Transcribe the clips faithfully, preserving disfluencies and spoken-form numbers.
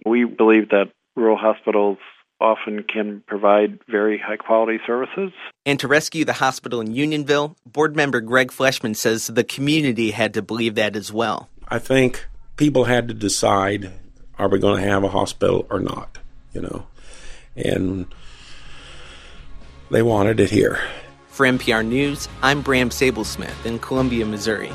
We believe that rural hospitals often can provide very high-quality services. And to rescue the hospital in Unionville, board member Greg Fleshman says the community had to believe that as well. I think people had to decide, are we going to have a hospital or not, you know? And they wanted it here. For N P R News, I'm Bram Sablesmith in Columbia, Missouri.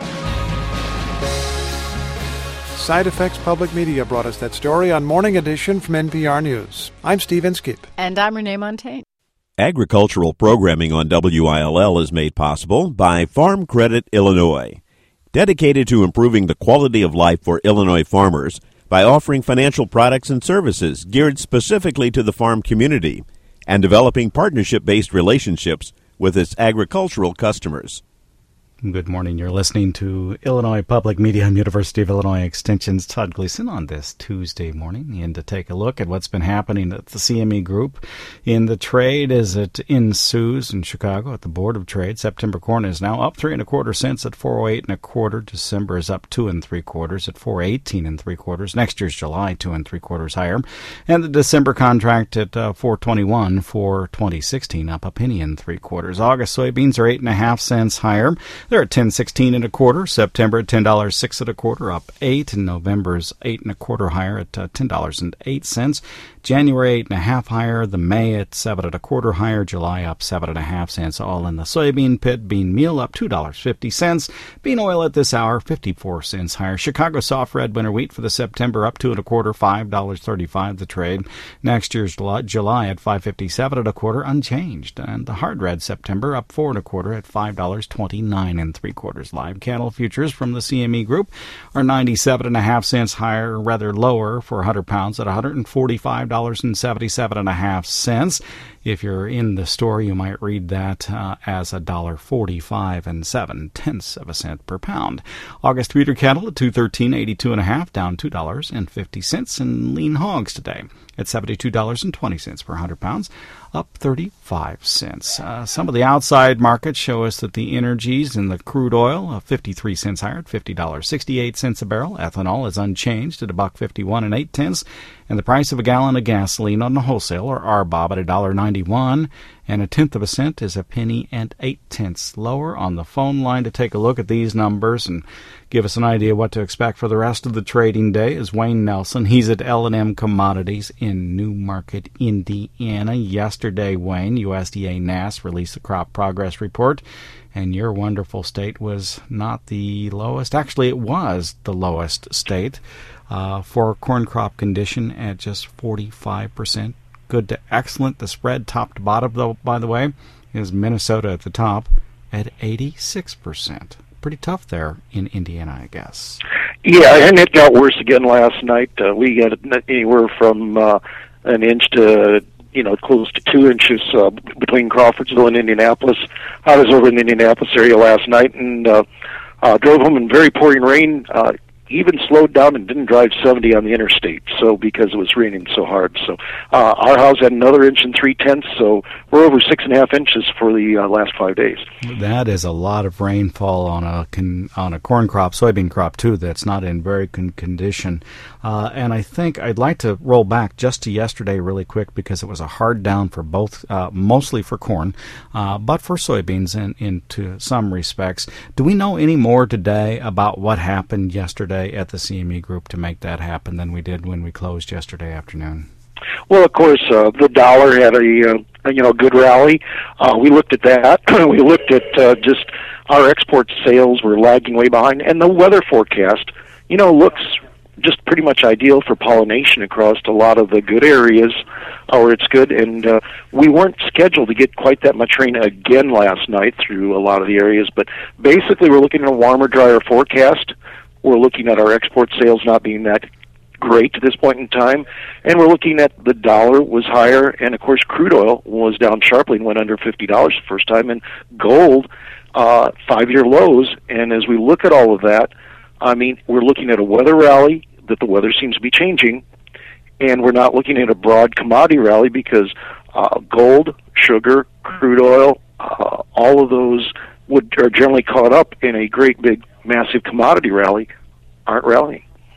Side Effects Public Media brought us that story on Morning Edition from N P R News. I'm Steve Inskeep. And I'm Renee Montaigne. Agricultural programming on W I L L is made possible by Farm Credit Illinois, dedicated to improving the quality of life for Illinois farmers by offering financial products and services geared specifically to the farm community and developing partnership-based relationships with its agricultural customers. Good morning. You're listening to Illinois Public Media. I'm University of Illinois Extension's Todd Gleason on this Tuesday morning, and to take a look at what's been happening at the C M E Group in the trade as it ensues in Chicago at the Board of Trade. September corn is now up three and a quarter cents at four oh eight and a quarter. December is up two and three quarters at four eighteen and three quarters. Next year's July two and three quarters higher, and the December contract at uh, four twenty-one for twenty sixteen, up a penny and three quarters. August soybeans are eight and a half cents higher. They're at ten sixteen and a quarter. September at ten dollars six and a quarter, up eight. And November's eight and a quarter higher at uh, ten dollars and eight cents. January eight and a half higher. The May at seven and a quarter higher. July up seven and a half cents. All in the soybean pit. Bean meal up two dollars fifty cents. Bean oil at this hour fifty-four cents higher. Chicago soft red winter wheat for the September up two and a quarter, five dollars thirty-five the trade. Next year's July at five fifty-seven and a quarter, unchanged. And the hard red September up four and a quarter at five dollars twenty-nine and three quarters. Live cattle futures from the C M E Group are ninety-seven and a half cents higher, rather lower for one hundred pounds at one hundred forty-five dollars and seventy-seven and a half cents. If you're in the store, you might read that uh, as one dollar forty-five and seven tenths of a cent per pound. August feeder cattle at two thirteen eighty-two and a half, down two dollars and fifty cents. And lean hogs today at seventy-two dollars and twenty cents per one hundred pounds, up thirty-five cents. Uh, some of the outside markets show us that the energies in the crude oil, uh, fifty-three cents higher at fifty dollars and sixty-eight cents a barrel. Ethanol is unchanged at a buck fifty-one and eight tenths. And the price of a gallon of gasoline on the wholesale, or R B O B, at one dollar ninety-one, and a tenth of a cent is a penny and eight tenths lower. On the phone line to take a look at these numbers and give us an idea what to expect for the rest of the trading day is Wayne Nelson. He's at L and M Commodities in Newmarket, Indiana. Yesterday, Wayne, U S D A N A S released the crop progress report, and your wonderful state was not the lowest. Actually, it was the lowest state uh, for corn crop condition at just forty-five percent. Good to excellent. The spread top to bottom, though, by the way, is Minnesota at the top at eighty-six percent. Pretty tough there in Indiana, I guess. Yeah, and it got worse again last night. Uh, we got anywhere from uh, an inch to, you know, close to two inches uh, between Crawfordsville and Indianapolis. I was over in the Indianapolis area last night and uh, uh, drove home in very pouring rain. Uh, even slowed down and didn't drive seventy on the interstate, so because it was raining so hard. So uh, our house had another inch and three-tenths, so we're over six and a half inches for the uh, last five days. That is a lot of rainfall on a con- on a corn crop, soybean crop, too, that's not in very good condition. Uh, and I think I'd like to roll back just to yesterday really quick because it was a hard down for both, uh, mostly for corn, uh, but for soybeans in, in to some respects. Do we know any more today about what happened yesterday at the C M E Group to make that happen than we did when we closed yesterday afternoon? Well, of course, uh, the dollar had a, uh, you know, good rally. Uh, we looked at that. We looked at uh, just our export sales were lagging way behind, and the weather forecast, you know, looks just pretty much ideal for pollination across a lot of the good areas where it's good. And uh, we weren't scheduled to get quite that much rain again last night through a lot of the areas, but basically we're looking at a warmer, drier forecast. We're looking at our export sales not being that great at this point in time, and we're looking at the dollar was higher, and of course crude oil was down sharply and went under fifty dollars the first time, and gold, uh, five-year lows. And as we look at all of that, I mean, we're looking at a weather rally, that the weather seems to be changing, and we're not looking at a broad commodity rally because uh, gold, sugar, crude oil, uh, all of those would are generally caught up in a great big massive commodity rally, aren't rallying.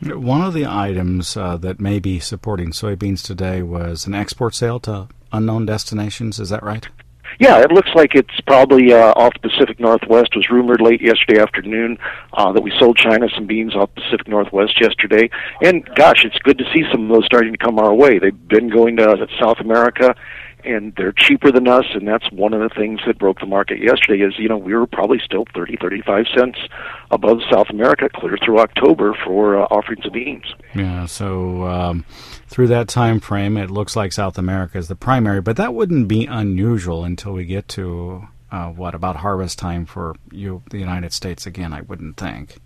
One of the items uh, that may be supporting soybeans today was an export sale to unknown destinations. Is that right? Yeah, it looks like it's probably uh, off the Pacific Northwest. It was rumored late yesterday afternoon uh, that we sold China some beans off the Pacific Northwest yesterday. And, gosh, it's good to see some of those starting to come our way. They've been going to South America, and they're cheaper than us, and that's one of the things that broke the market yesterday is, you know, we were probably still thirty, thirty-five cents above South America clear through October for uh, offerings of beans. Yeah, so um, through that time frame, it looks like South America is the primary, but that wouldn't be unusual until we get to, uh, what, about harvest time for you, the United States again, I wouldn't think.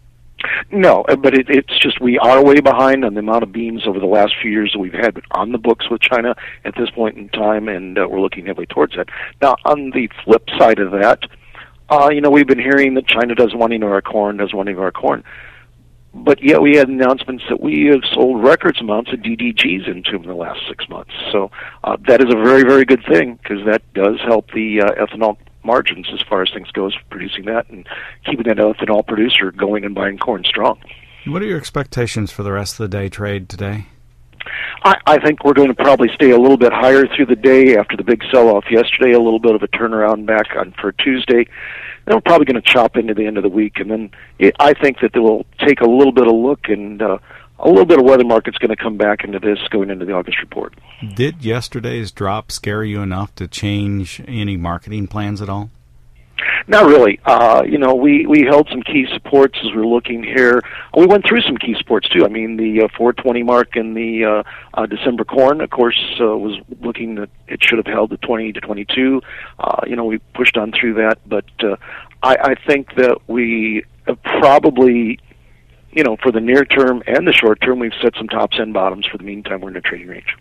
No, but it, it's just we are way behind on the amount of beans over the last few years that we've had on the books with China at this point in time, and uh, we're looking heavily towards that. Now, on the flip side of that, uh, you know, we've been hearing that China doesn't want any of our corn, doesn't want any of our corn, but yet we had announcements that we have sold records amounts of D D Gs into them in the last six months. So uh, that is a very, very good thing because that does help the uh, ethanol margins as far as things goes, producing that and keeping that ethanol producer going and buying corn strong. What are your expectations for the rest of the day trade today? I, I think we're going to probably stay a little bit higher through the day after the big sell-off yesterday, a little bit of a turnaround back on for Tuesday. Then we're probably going to chop into the end of the week, and then it, I think that they will take a little bit of look and uh, a little bit of weather market's going to come back into this going into the August report. Did yesterday's drop scare you enough to change any marketing plans at all? Not really. Uh, you know, we, we held some key supports as we're looking here. We went through some key supports, too. I mean, the uh, four twenty mark in the uh, uh, December corn, of course, uh, was looking that it should have held the twenty to twenty-two. Uh, you know, we pushed on through that. But uh, I, I think that we have probably, you know, for the near term and the short term, we've set some tops and bottoms. For the meantime, we're in a trading range.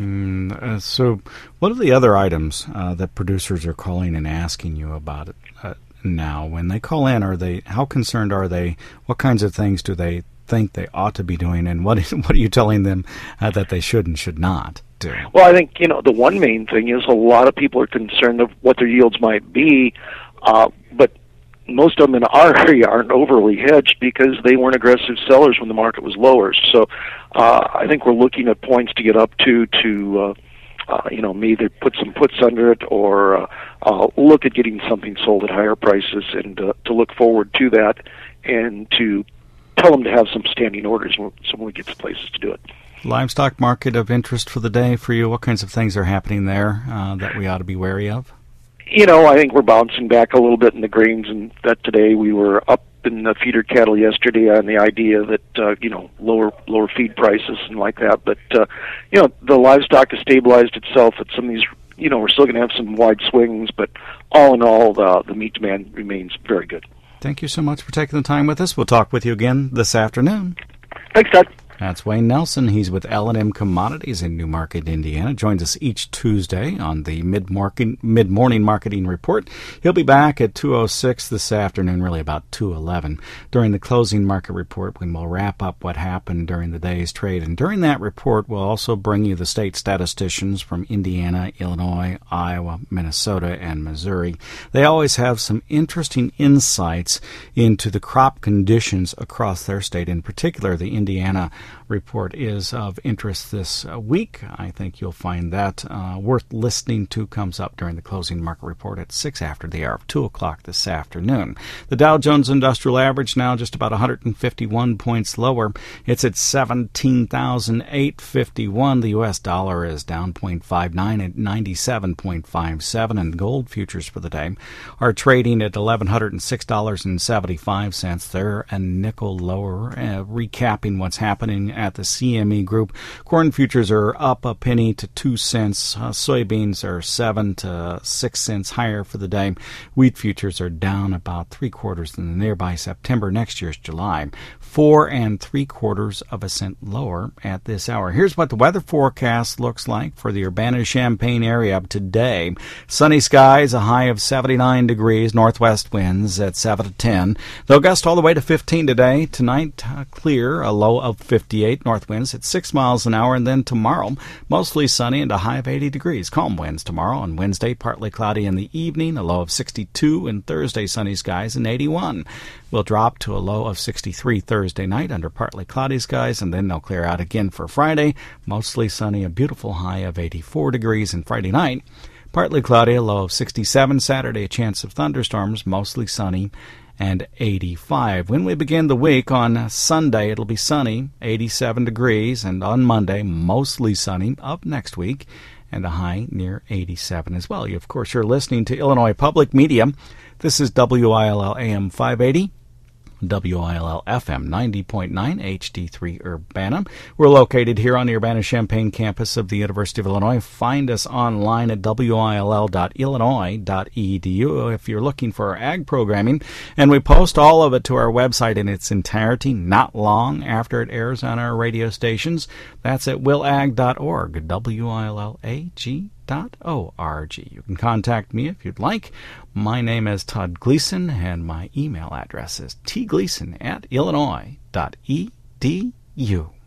Mm, uh, so what are the other items uh, that producers are calling and asking you about it uh, now? When they call in, are they, how concerned are they? What kinds of things do they think they ought to be doing? And what, what are you telling them uh, that they should and should not do? Well, I think, you know, the one main thing is a lot of people are concerned of what their yields might be, uh, but most of them in our area aren't overly hedged because they weren't aggressive sellers when the market was lower. So uh, I think we're looking at points to get up to to uh, uh, you know, either put some puts under it or uh, uh, look at getting something sold at higher prices and uh, to look forward to that and to tell them to have some standing orders so when we get to places to do it. Livestock market of interest for the day for you. What kinds of things are happening there uh, that we ought to be wary of? You know, I think we're bouncing back a little bit in the grains, and that today we were up in the feeder cattle yesterday on the idea that, uh, you know, lower lower feed prices and like that. But, uh, you know, the livestock has stabilized itself at some of these, you know, we're still going to have some wide swings, but all in all, the, the meat demand remains very good. Thank you so much for taking the time with us. We'll talk with you again this afternoon. Thanks, Todd. That's Wayne Nelson. He's with L and M Commodities in Newmarket, Indiana. Joins us each Tuesday on the mid-market, mid-morning marketing report. He'll be back at two oh six this afternoon, really about two eleven, during the closing market report when we'll wrap up what happened during the day's trade. And during that report, we'll also bring you the state statisticians from Indiana, Illinois, Iowa, Minnesota, and Missouri. They always have some interesting insights into the crop conditions across their state. In particular, the Indiana report is of interest this uh, week. I think you'll find that uh, worth listening to. Comes up during the closing market report at six after the hour of two o'clock this afternoon. The Dow Jones Industrial Average now just about one hundred fifty-one points lower. It's at seventeen thousand eight hundred fifty-one. The U S dollar is down zero point five nine at ninety-seven point five seven, and gold futures for the day are trading at one thousand one hundred six dollars and seventy-five cents. They're a nickel lower. Uh, recapping what's happening at the C M E Group, corn futures are up a penny to two cents. Uh, soybeans are seven to six cents higher for the day. Wheat futures are down about three quarters in the nearby September. Next year's July, four and three quarters of a cent lower at this hour. Here's what the weather forecast looks like for the Urbana-Champaign area today. Sunny skies, a high of seventy-nine degrees. Northwest winds at seven to ten. They'll gust all the way to fifteen today. Tonight, uh, clear, a low of fifty-eight. fifty-eight, north winds at six miles an hour, and then tomorrow, mostly sunny and a high of eighty degrees. Calm winds tomorrow. On Wednesday, partly cloudy in the evening, a low of sixty-two, and Thursday, sunny skies and eighty-one. We'll drop to a low of sixty-three Thursday night under partly cloudy skies, and then they'll clear out again for Friday. Mostly sunny, a beautiful high of eighty-four degrees, and Friday night, partly cloudy, a low of sixty-seven. Saturday, a chance of thunderstorms, mostly sunny, and eighty-five. When we begin the week on Sunday, it'll be sunny, eighty-seven degrees, and on Monday, mostly sunny, up next week, and a high near eighty-seven as well. You, of course, you're listening to Illinois Public Media. This is W I L L A M five eighty. W I L L F M ninety point nine, H D three Urbana. We're located here on the Urbana-Champaign campus of the University of Illinois. Find us online at W I L L dot illinois dot E D U if you're looking for our ag programming. And we post all of it to our website in its entirety not long after it airs on our radio stations. That's at will ag dot org, W I L L A G dot O R G. You can contact me if you'd like. My name is Todd Gleason, and my email address is tgleason at illinois dot E D U.